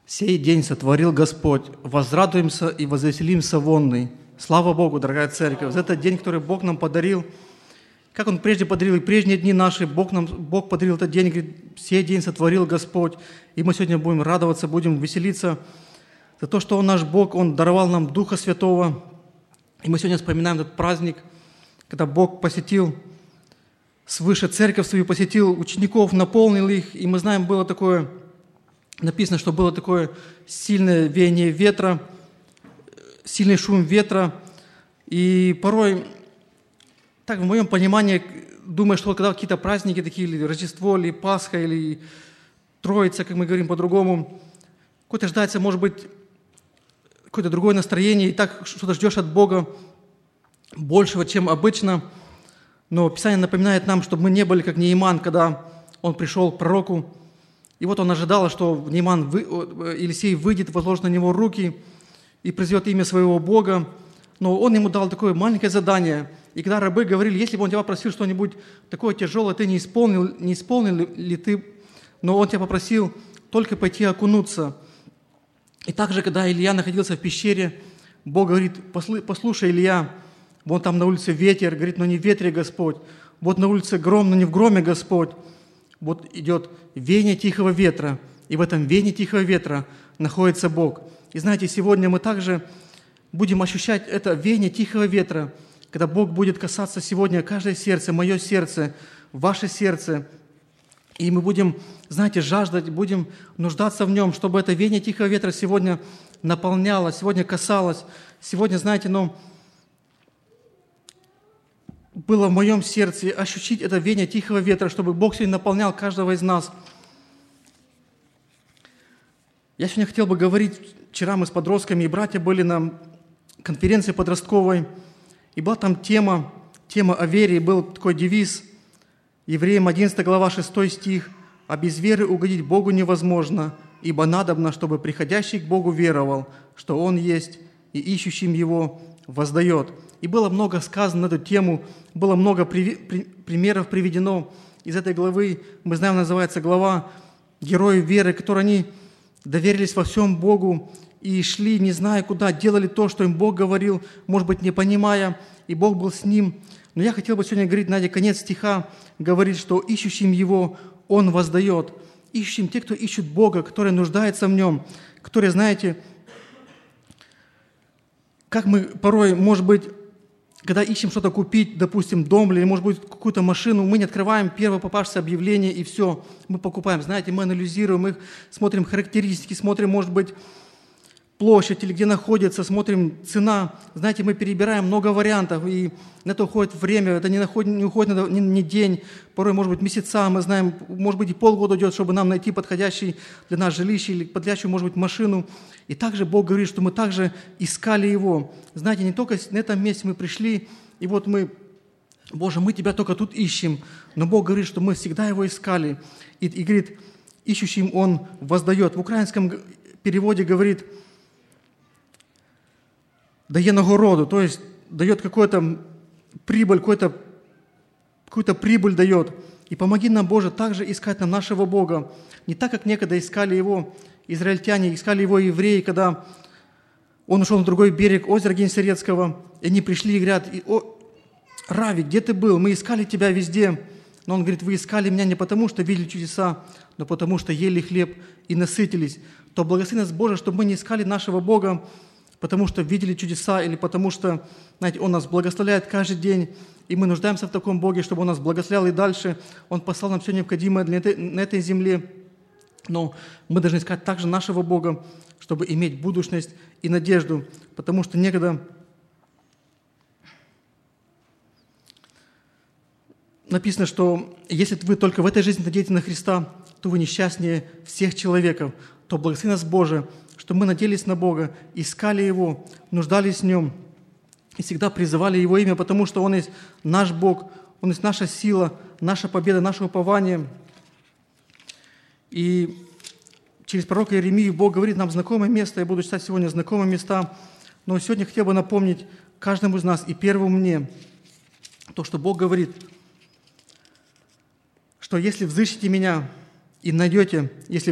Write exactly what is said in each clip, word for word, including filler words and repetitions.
Сей день сотворил Господь, возрадуемся и возвеселимся вонный. Слава Богу, дорогая церковь, за этот день, который Бог нам подарил. Как Он прежде подарил и прежние дни наши, Бог нам Бог подарил этот день, говорит, сей день сотворил Господь. И мы сегодня будем радоваться, будем веселиться за то, что Он наш Бог, Он даровал нам Духа Святого. И мы сегодня вспоминаем этот праздник, когда Бог посетил свыше церковь свою, посетил учеников, наполнил их. И мы знаем, было такое, написано, что было такое сильное веяние ветра, сильный шум ветра. И порой, так в моем понимании, думаю, что когда какие-то праздники такие, или Рождество, или Пасха, или Троица, как мы говорим по-другому, какое-то ждается, может быть, какое-то другое настроение, и так что-то ждешь от Бога большего, чем обычно. Но Писание напоминает нам, чтобы мы не были как Нееман, когда он пришел к пророку, и вот он ожидал, что Нееман, Елисей выйдет, возложит на него руки и призовет имя своего Бога. Но он ему дал такое маленькое задание. И когда рабы говорили, если бы он тебя попросил что-нибудь такое тяжелое, ты не исполнил, не исполнил ли ты, но он тебя попросил только пойти окунуться. И также, когда Илья находился в пещере, Бог говорит, послушай, Илья, вон там на улице ветер, говорит, но не в ветре Господь. Вот на улице гром, но не в громе Господь. Вот идет веяние тихого ветра, и в этом веянии тихого ветра находится Бог. И знаете, сегодня мы также будем ощущать это веяние тихого ветра, когда Бог будет касаться сегодня каждое сердце, мое сердце, ваше сердце. И мы будем, знаете, жаждать, будем нуждаться в Нем, чтобы это веяние тихого ветра сегодня наполняло, сегодня касалось. Сегодня, знаете, ну, было в моем сердце ощутить это веяние тихого ветра, чтобы Бог сегодня наполнял каждого из нас. Я сегодня хотел бы говорить, вчера мы с подростками и братья были на конференции подростковой, и была там тема, тема о вере, и был такой девиз, Евреям одиннадцатая глава, шестой стих, «А без веры угодить Богу невозможно, ибо надобно, чтобы приходящий к Богу веровал, что Он есть, и ищущим Его воздает». И было много сказано на эту тему, было много при, при, примеров приведено из этой главы. Мы знаем, называется глава «Герои веры», которые они доверились во всем Богу и шли, не зная куда, делали то, что им Бог говорил, может быть, не понимая, и Бог был с ним. Но я хотел бы сегодня говорить, знаете, конец стиха говорит, что ищущим Его Он воздает. Ищущим те, кто ищут Бога, которые нуждаются в Нем, которые, знаете, как мы порой, может быть, когда ищем что-то купить, допустим, дом или, может быть, какую-то машину, мы не открываем первое попавшееся объявление и все, мы покупаем. Знаете, мы анализируем их, смотрим характеристики, смотрим, может быть, площадь или где находится, смотрим цена. Знаете, мы перебираем много вариантов, и на это уходит время, это не, находит, не уходит ни, ни день, порой, может быть, месяца, мы знаем, может быть, и полгода идет, чтобы нам найти подходящий для нас жилище или подходящую, может быть, машину. И также Бог говорит, что мы также искали Его. Знаете, не только на этом месте мы пришли, и вот мы, Боже, мы Тебя только тут ищем, но Бог говорит, что мы всегда Его искали. И, и говорит, ищущим Он воздает. В украинском переводе говорит, дає нагороду, то есть дает какую-то прибыль, какую-то, какую-то прибыль дает. И помоги нам, Боже, также искать нам нашего Бога. Не так, как некогда искали Его израильтяне, искали Его евреи, когда Он ушел на другой берег озера Генесарецкого, и они пришли и говорят, о, Рави, где ты был? Мы искали тебя везде. Но Он говорит, вы искали меня не потому, что видели чудеса, но потому, что ели хлеб и насытились. То благослови нас, Боже, чтобы мы не искали нашего Бога, потому что видели чудеса, или потому что, знаете, Он нас благословляет каждый день, и мы нуждаемся в таком Боге, чтобы Он нас благословлял и дальше. Он послал нам все необходимое для этой, на этой земле. Но мы должны искать также нашего Бога, чтобы иметь будущность и надежду, потому что некогда написано, что если вы только в этой жизни надеетесь на Христа, то вы несчастнее всех человеков, то благослови нас, Боже, что мы надеялись на Бога, искали Его, нуждались в Нем и всегда призывали Его имя, потому что Он есть наш Бог, Он есть наша сила, наша победа, наше упование. И через пророка Иеремию Бог говорит нам знакомое место, я буду читать сегодня знакомые места, но сегодня хотел бы напомнить каждому из нас и первому мне то, что Бог говорит, что если взыщете Меня и найдете, если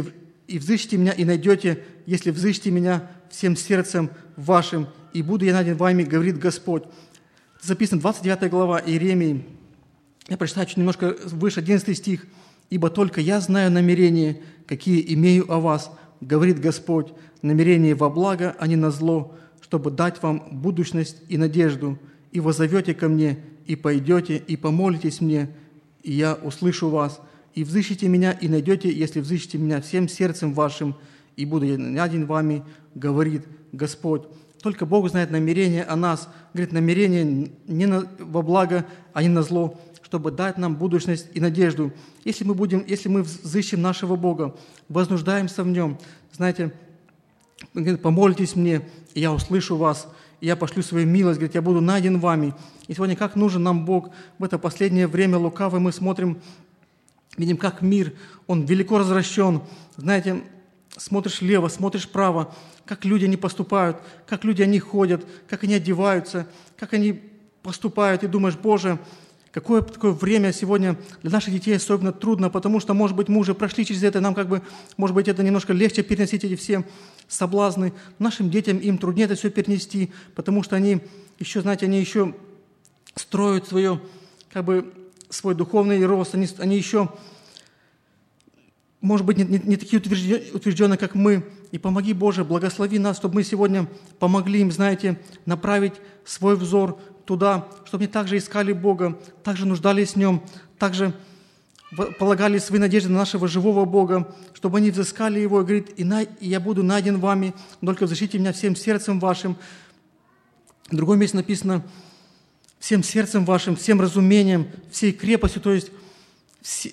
и взыщите меня, и найдете, если взыщите меня всем сердцем вашим, и буду я найден вами, говорит Господь». Записано двадцать девятая глава Иеремии. Я прочитаю чуть немножко выше, одиннадцатый стих. «Ибо только я знаю намерения, какие имею о вас, говорит Господь, намерения во благо, а не на зло, чтобы дать вам будущность и надежду, и воззовете ко мне, и пойдете, и помолитесь мне, и я услышу вас, и взыщите меня, и найдете, если взыщите меня всем сердцем вашим, и буду я найден вами, говорит Господь». Только Бог знает намерения о нас. Говорит, намерения не на, во благо, а не на зло, чтобы дать нам будущность и надежду. Если мы, будем, если мы взыщем нашего Бога, вознуждаемся в Нем, знаете, говорит, помолитесь мне, и я услышу вас, и я пошлю свою милость, говорит, я буду найден вами. И сегодня как нужен нам Бог в это последнее время лукавое, мы смотрим, видим, как мир, он велико развращен. Знаете, смотришь лево, смотришь право, как люди они поступают, как люди они ходят, как они одеваются, как они поступают, и думаешь, Боже, какое такое время сегодня для наших детей особенно трудно, потому что, может быть, мы уже прошли через это, нам как бы, может быть, это немножко легче переносить эти все соблазны. Нашим детям им труднее это все перенести, потому что они еще, знаете, они еще строят свое, как бы, свой духовный рост, они, они еще, может быть, не, не, не такие утвержденные, как мы. И помоги, Боже, благослови нас, чтобы мы сегодня помогли им, знаете, направить свой взор туда, чтобы они также искали Бога, также нуждались в Нем, также полагали свои надежды на нашего живого Бога, чтобы они взыскали Его и говорит, и, на, и я буду найден вами, только взыщите меня всем сердцем вашим. В другом месте написано, всем сердцем вашим, всем разумением, всей крепостью, то есть все,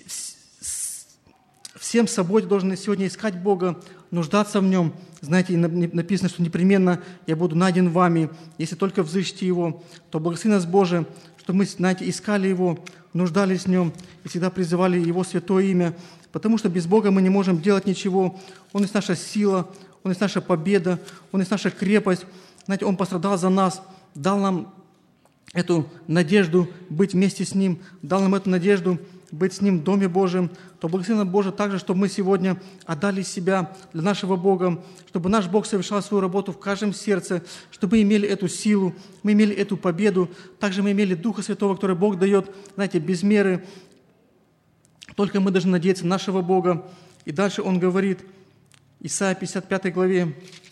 всем собой ты должен сегодня искать Бога, нуждаться в Нем. Знаете, написано, что непременно я буду найден вами, если только взыщите Его, то благослови нас, Боже, чтобы мы, знаете, искали Его, нуждались в Нем и всегда призывали Его святое имя, потому что без Бога мы не можем делать ничего. Он есть наша сила, Он есть наша победа, Он есть наша крепость. Знаете, Он пострадал за нас, дал нам эту надежду быть вместе с Ним, дал нам эту надежду быть с Ним в Доме Божьем, то благослови нас, Боже, также, чтобы мы сегодня отдали себя для нашего Бога, чтобы наш Бог совершал свою работу в каждом сердце, чтобы мы имели эту силу, мы имели эту победу, также мы имели Духа Святого, который Бог дает, знаете, без меры. Только мы должны надеяться на нашего Бога. И дальше Он говорит, Исайя пятьдесят пятой главе,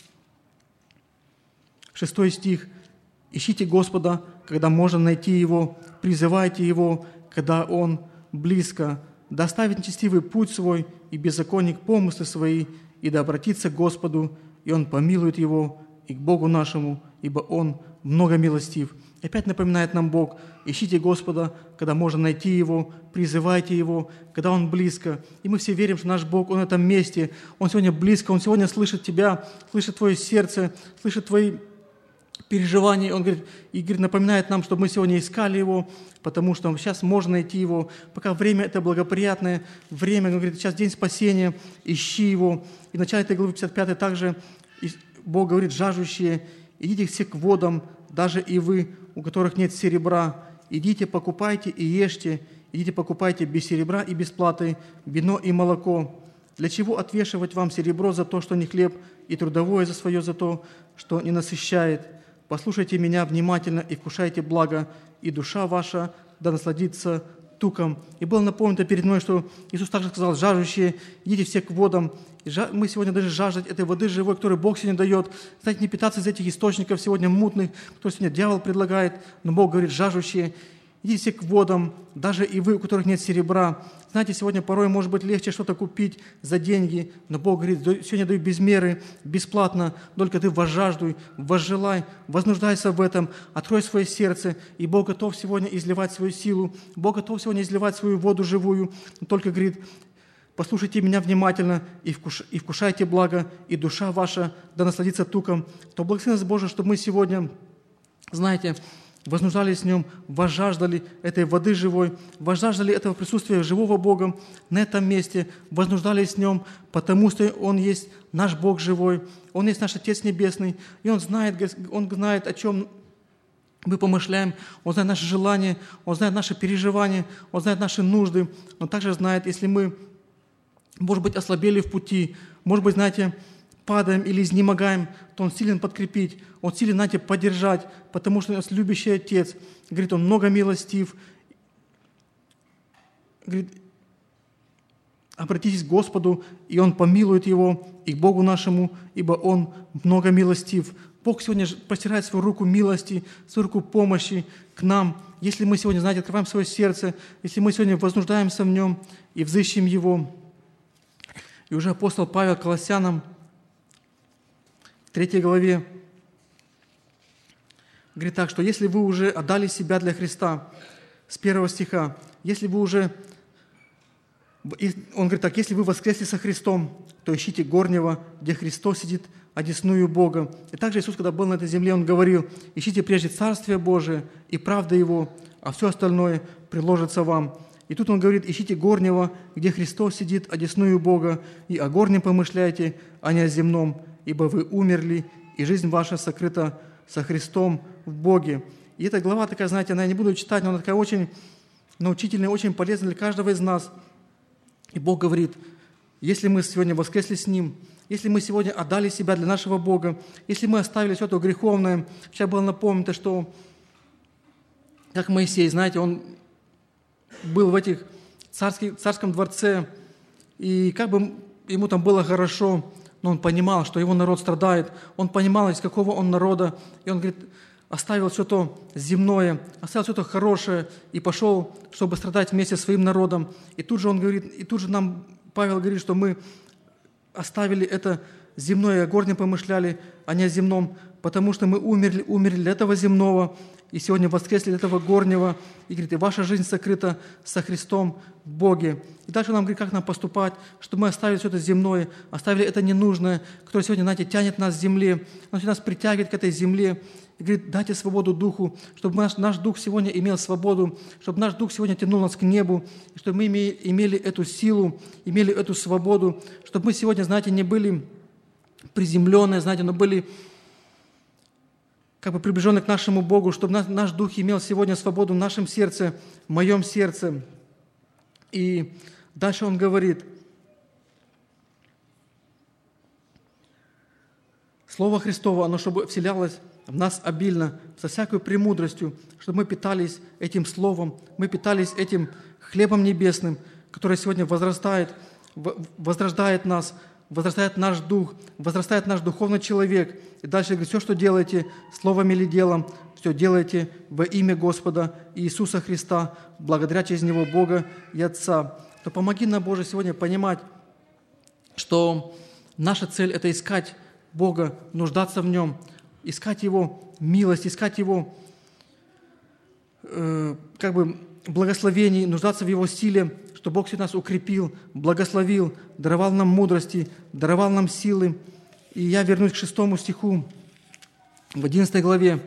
шестой стих, «Ищите Господа, когда можно найти Его, призывайте Его, когда Он близко, да оставит нечестивый путь свой и беззаконник помыслы свои, и да обратится к Господу, и Он помилует его, и к Богу нашему, ибо Он много милостив». И опять напоминает нам Бог, ищите Господа, когда можно найти Его, призывайте Его, когда Он близко. И мы все верим, что наш Бог, Он в этом месте, Он сегодня близко, Он сегодня слышит тебя, слышит твое сердце, слышит твои переживаний. Он говорит, и говорит, напоминает нам, чтобы мы сегодня искали Его, потому что сейчас можно найти Его, пока время это благоприятное время. Он говорит, сейчас день спасения, ищи Его. И в начале этой главы пятьдесят пятой также Бог говорит, жаждущие, идите все к водам, даже и вы, у которых нет серебра, идите, покупайте и ешьте, идите, покупайте без серебра и без платы вино и молоко. Для чего отвешивать вам серебро за то, что не хлеб, и трудовое за свое за то, что не насыщает? Послушайте меня внимательно и вкушайте благо, и душа ваша да насладится туком». И было напомнено перед мной, что Иисус также сказал, жаждущие, идите все к водам. И мы сегодня даже жаждать этой воды живой, которую Бог сегодня дает. Знаете, не питаться из этих источников сегодня мутных, которые сегодня дьявол предлагает, но Бог говорит, жаждущие, идите все к водам, даже и вы, у которых нет серебра. Знаете, сегодня порой может быть легче что-то купить за деньги, но Бог говорит, сегодня даю без меры, бесплатно, только ты возжаждуй, возжелай, вознуждайся в этом, открой свое сердце, и Бог готов сегодня изливать свою силу, Бог готов сегодня изливать свою воду живую, но только говорит, послушайте меня внимательно и, вкуш, и вкушайте благо, и душа ваша да насладится туком. То благослови нас, Боже, чтобы мы сегодня, знаете, вознуждались в Нем, возжаждали этой воды живой, возжаждали этого присутствия живого Бога на этом месте, вознуждались в Нем, потому что Он есть наш Бог живой, Он есть наш Отец Небесный, и Он знает, Он знает, о чем мы помышляем, Он знает наши желания, Он знает наши переживания, Он знает наши нужды, Он также знает, если мы, может быть, ослабели в пути, может быть, знаете, падаем или изнемогаем, то Он силен подкрепить, Он силен, знаете, поддержать, потому что У нас любящий Отец. Говорит, Он много милостив. Говорит, обратитесь к Господу, и Он помилует его, и к Богу нашему, ибо Он много милостив. Бог сегодня простирает свою руку милости, свою руку помощи к нам. Если мы сегодня, знаете, открываем свое сердце, если мы сегодня вознуждаемся в Нем и взыщем Его. И уже апостол Павел Колоссянам в третьей главе говорит так, что если вы уже отдали себя для Христа, с первого стиха, если вы уже, он говорит так, если вы воскресли со Христом, то ищите горнего, где Христос сидит одесную Бога. И также Иисус, когда был на этой земле, Он говорил, ищите прежде Царствие Божие и правда Его, а все остальное приложится вам. И тут Он говорит, ищите горнего, где Христос сидит одесную Бога, и о горнем помышляйте, а не о земном, ибо вы умерли, и жизнь ваша сокрыта со Христом в Боге. И эта глава такая, знаете, она я не буду читать, но она такая очень научительная, очень полезная для каждого из нас. И Бог говорит, если мы сегодня воскресли с Ним, если мы сегодня отдали себя для нашего Бога, если мы оставили все это греховное, сейчас было напомнито, что как Моисей, знаете, он был в этих царских, царском дворце, и как бы ему там было хорошо, но он понимал, что его народ страдает, он понимал, из какого он народа, и он говорит, оставил все то земное, оставил все то хорошее и пошел, чтобы страдать вместе со своим народом. И тут же он говорит, и тут же нам Павел говорит, что мы оставили это земное, о горнем помышляли, а не о земном, потому что мы умерли, умерли для этого земного, и сегодня воскресли для этого горнего. И говорит, и ваша жизнь сокрыта со Христом в Боге. И дальше нам говорит, как нам поступать, чтобы мы оставили все это земное, оставили это ненужное, которое сегодня, знаете, тянет нас к земле, оно нас притягивает к этой земле. И говорит, дайте свободу духу, чтобы наш, наш дух сегодня имел свободу, чтобы наш дух сегодня тянул нас к небу, и чтобы мы имели, имели эту силу, имели эту свободу, чтобы мы сегодня, знаете, не были приземленные, знаете, но были как бы приближены к нашему Богу, чтобы наш, наш дух имел сегодня свободу в нашем сердце, в моем сердце. И дальше он говорит, Слово Христово, оно чтобы вселялось в нас обильно, со всякой премудростью, чтобы мы питались этим Словом, мы питались этим хлебом небесным, который сегодня возрастает, возрождает нас, возрастает наш дух, возрастает наш духовный человек. И дальше говорит, все, что делаете, словом или делом, все делаете во имя Господа Иисуса Христа, благодаря через Него Бога и Отца. То помоги нам, Боже, сегодня понимать, что наша цель – это искать Бога, нуждаться в Нем, искать Его милость, искать Его э, как бы благословений, нуждаться в Его силе, что Бог всегда нас укрепил, благословил, даровал нам мудрости, даровал нам силы. И я вернусь к шестому стиху, в одиннадцатой главе,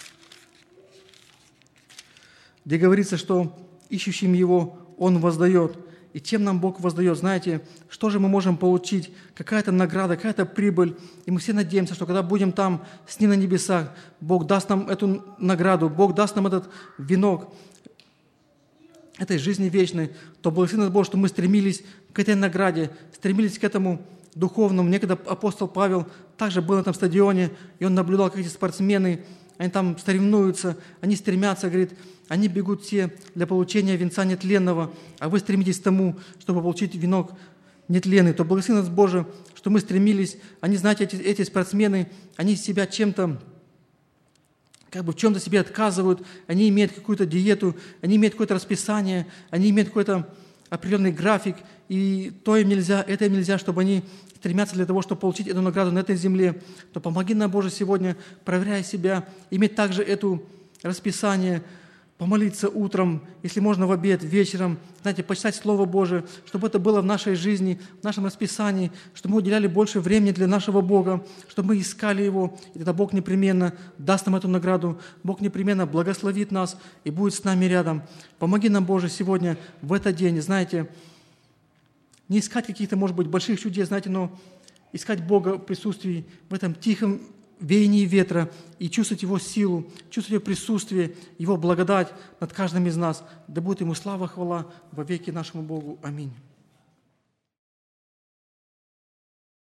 где говорится, что ищущим Его Он воздает. И чем нам Бог воздает? Знаете, что же мы можем получить? Какая-то награда, какая-то прибыль. И мы все надеемся, что когда будем там с Ним на небесах, Бог даст нам эту награду, Бог даст нам этот венок этой жизни вечной, то благослови нас Бог, что мы стремились к этой награде, стремились к этому духовному. Некогда апостол Павел также был на этом стадионе, и он наблюдал, как эти спортсмены, они там соревнуются, они стремятся, говорит, они бегут все для получения венца нетленного, а вы стремитесь к тому, чтобы получить венок нетленный. То благослови нас, Боже, что мы стремились, они, знаете, эти, эти спортсмены, они себя чем-то как бы в чем-то себе отказывают, они имеют какую-то диету, они имеют какое-то расписание, они имеют какой-то определенный график, и то им нельзя, это им нельзя, чтобы они стремятся для того, чтобы получить эту награду на этой земле. То помоги нам, Боже, сегодня, проверяя себя, иметь также это расписание, помолиться утром, если можно в обед, вечером, знаете, почитать Слово Божие, чтобы это было в нашей жизни, в нашем расписании, чтобы мы уделяли больше времени для нашего Бога, чтобы мы искали Его, и тогда Бог непременно даст нам эту награду, Бог непременно благословит нас и будет с нами рядом. Помоги нам, Боже, сегодня, в этот день, знаете, не искать каких-то, может быть, больших чудес, знаете, но искать Бога в присутствии, в этом тихом веянии ветра и чувствовать Его силу, чувствовать Его присутствие, Его благодать над каждым из нас. Да будет Ему слава, хвала во веки нашему Богу. Аминь.